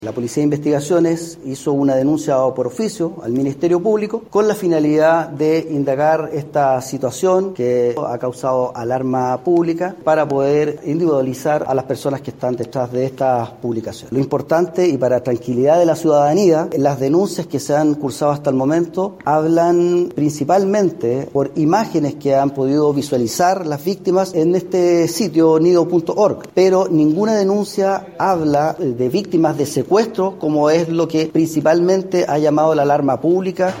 La Policía de Investigaciones hizo una denuncia por oficio al Ministerio Público con la finalidad de indagar esta situación que ha causado alarma pública para poder individualizar a las personas que están detrás de estas publicaciones. Lo importante y para tranquilidad de la ciudadanía, las denuncias que se han cursado hasta el momento hablan principalmente por imágenes que han podido visualizar las víctimas en este sitio nido.org, pero ninguna denuncia habla de víctimas de secuestro, como es lo que principalmente ha llamado la alarma pública.